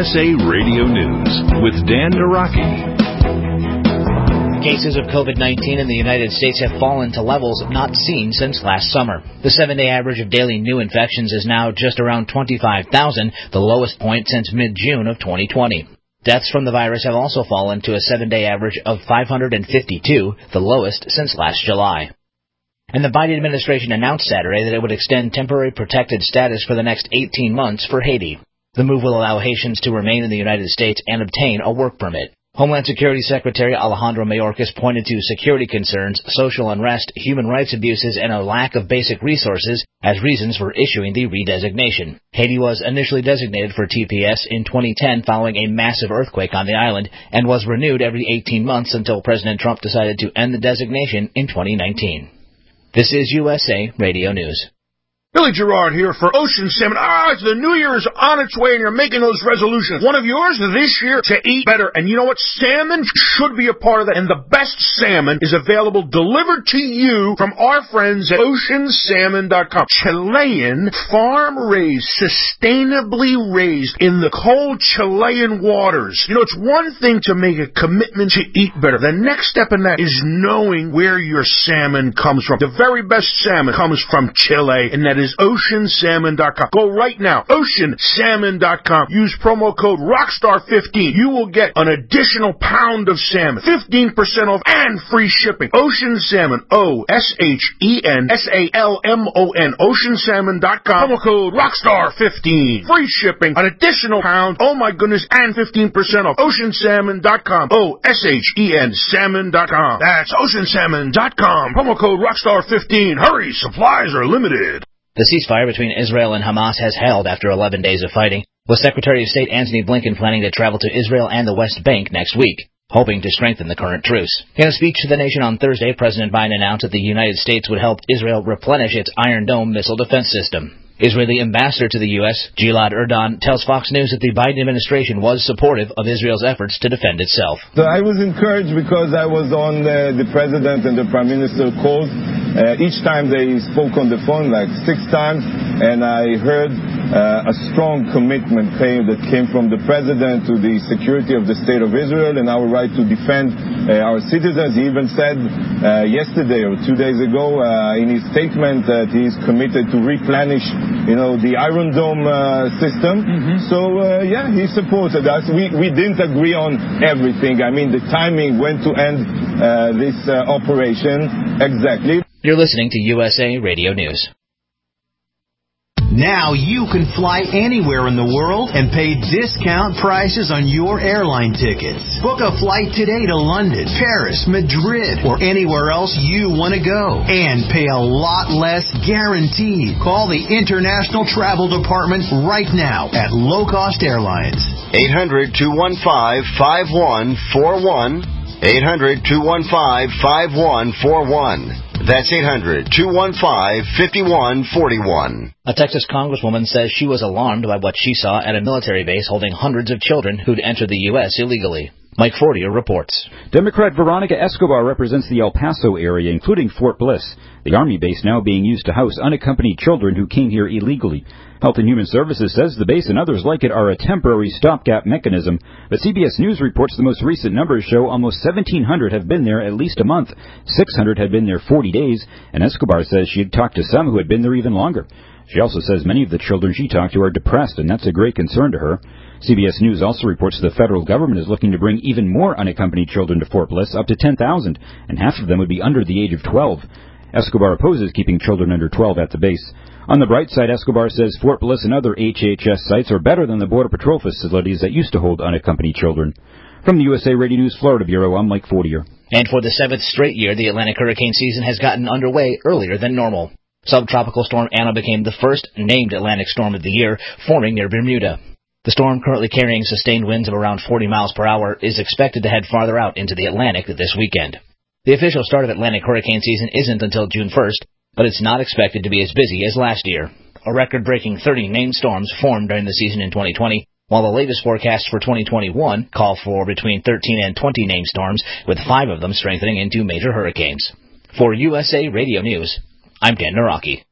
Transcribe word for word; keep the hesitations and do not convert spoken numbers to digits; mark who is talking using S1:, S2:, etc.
S1: S A Radio News with Dan Naraki.
S2: Cases of COVID nineteen in the United States have fallen to levels not seen since last summer. The seven-day average of daily new infections is now just around twenty-five thousand, the lowest point since mid-June of twenty twenty. Deaths from the virus have also fallen to a seven-day average of five hundred fifty-two, the lowest since last July. And the Biden administration announced Saturday that it would extend temporary protected status for the next eighteen months for Haiti. The move will allow Haitians to remain in the United States and obtain a work permit. Homeland Security Secretary Alejandro Mayorkas pointed to security concerns, social unrest, human rights abuses, and a lack of basic resources as reasons for issuing the redesignation. Haiti was initially designated for T P S in twenty ten following a massive earthquake on the island and was renewed every eighteen months until President Trump decided to end the designation in twenty nineteen. This is U S A Radio News.
S3: Billy Gerard here for Ocean Salmon. Ah, it's the New Year is on its way and you're making those resolutions. One of yours this year to eat better. And you know what? Salmon should be a part of that. And the best salmon is available delivered to you from our friends at ocean salmon dot com. Chilean, farm-raised, sustainably raised in the cold Chilean waters. You know, it's one thing to make a commitment to eat better. The next step in that is knowing where your salmon comes from. The very best salmon comes from Chile, and that is ocean salmon dot com. Go right now, ocean salmon dot com. Use promo code rockstar fifteen. You will get an additional pound of salmon, fifteen percent off, and free shipping. Ocean Salmon, O S H E N S A L M O N, ocean salmon dot com. Promo code rockstar fifteen. Free shipping, an additional pound, oh my goodness, and fifteen percent off. ocean salmon dot com. O S H E N salmon dot com. That's ocean salmon dot com. Promo code rockstar fifteen. Hurry, supplies are limited.
S2: The ceasefire between Israel and Hamas has held after eleven days of fighting, with Secretary of State Antony Blinken planning to travel to Israel and the West Bank next week, hoping to strengthen the current truce. In a speech to the nation on Thursday, President Biden announced that the United States would help Israel replenish its Iron Dome missile defense system. Israeli ambassador to the U S, Gilad Erdan, tells Fox News that the Biden administration was supportive of Israel's efforts to defend itself.
S4: So I was encouraged because I was on uh, the president and the prime minister calls. Uh, each time they spoke on the phone, like six times, and I heard uh, a strong commitment came, that came from the president to the security of the state of Israel and our right to defend uh, our citizens. He even said uh, yesterday or two days ago uh, in his statement that he is committed to replenish you know, the Iron Dome uh, system. Mm-hmm. So, uh, yeah, he supported us. We we didn't agree on everything. I mean, the timing, when to end uh, this uh, operation exactly.
S2: You're listening to U S A Radio News.
S5: Now you can fly anywhere in the world and pay discount prices on your airline tickets. Book a flight today to London, Paris, Madrid, or anywhere else you want to go. And pay a lot less guaranteed. Call the International Travel Department right now at Low Cost Airlines.
S6: eight hundred, two one five, five one four one. eight hundred, two one five, five one four one. That's eight hundred, two one five, five one four one.
S2: A Texas congresswoman says she was alarmed by what she saw at a military base holding hundreds of children who'd entered the U S illegally. Mike Fortier reports.
S7: Democrat Veronica Escobar represents the El Paso area, including Fort Bliss, the Army base now being used to house unaccompanied children who came here illegally. Health and Human Services says the base and others like it are a temporary stopgap mechanism, but C B S News reports the most recent numbers show almost seventeen hundred have been there at least a month, six hundred had been there forty days, and Escobar says she had talked to some who had been there even longer. She also says many of the children she talked to are depressed, and that's a great concern to her. C B S News also reports the federal government is looking to bring even more unaccompanied children to Fort Bliss, up to ten thousand, and half of them would be under the age of twelve. Escobar opposes keeping children under twelve at the base. On the bright side, Escobar says Fort Bliss and other H H S sites are better than the Border Patrol facilities that used to hold unaccompanied children. From the U S A Radio News Florida Bureau, I'm Mike Fortier.
S2: And for the seventh straight year, the Atlantic hurricane season has gotten underway earlier than normal. Subtropical storm Anna became the first named Atlantic storm of the year, forming near Bermuda. The storm, currently carrying sustained winds of around forty miles per hour, is expected to head farther out into the Atlantic this weekend. The official start of Atlantic hurricane season isn't until June first, but it's not expected to be as busy as last year. A record-breaking thirty named storms formed during the season in twenty twenty, while the latest forecasts for twenty twenty-one call for between thirteen and twenty named storms, with five of them strengthening into major hurricanes. For U S A Radio News, I'm Dan Naraki.